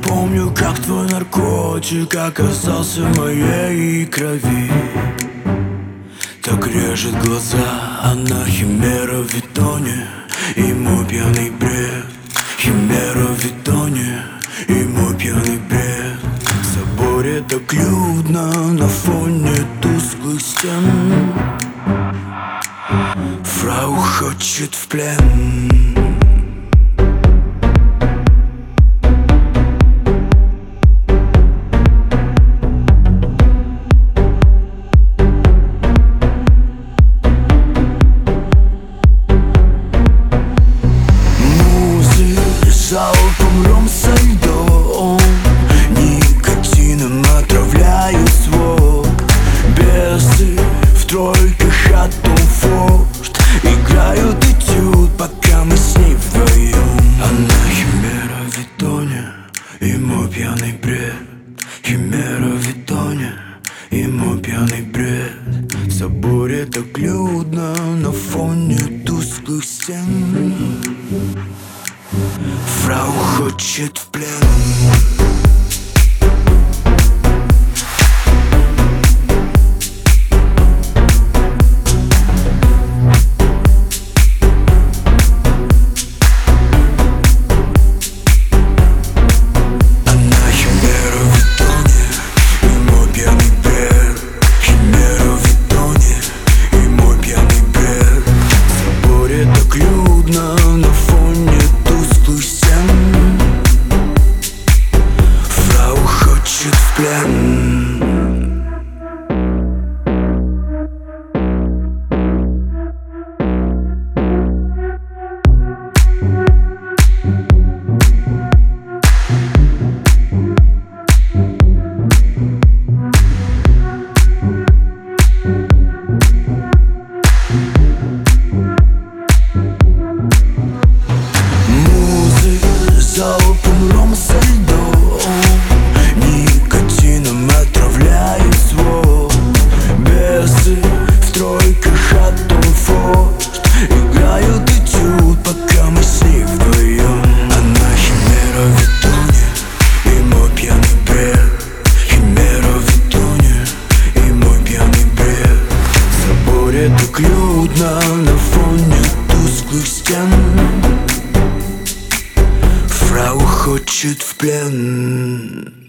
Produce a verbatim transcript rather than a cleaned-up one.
помню, как твой наркотик оказался в моей крови. Так режет глаза, она химера в витоне, и мой пьяный бред. Химера в витоне, и мой пьяный бред. В соборе так людно на фоне тусклых стен. Фрау хочет в плен. Залпом ром со льдом, никотином отравляю свод. Бесы в тройках от Том Форд играют этюд, пока мы с ней вдвоем. Она химера в витоне, и мой пьяный бред. Химера в витоне, и мой пьяный бред. В соборе так людно на фоне тусклых стен. Фрау хочет в плен. Залпом ром со льдом, никотином отравляю свод. Бесы в тройках от Том Форд играют этюд, пока мы с ней вдвоем. Она химера в витоне, и мой пьяный бред. Химера в витоне, и мой пьяный бред. В соборе так людно на фоне тусклых стен. Фрау хочет в плен.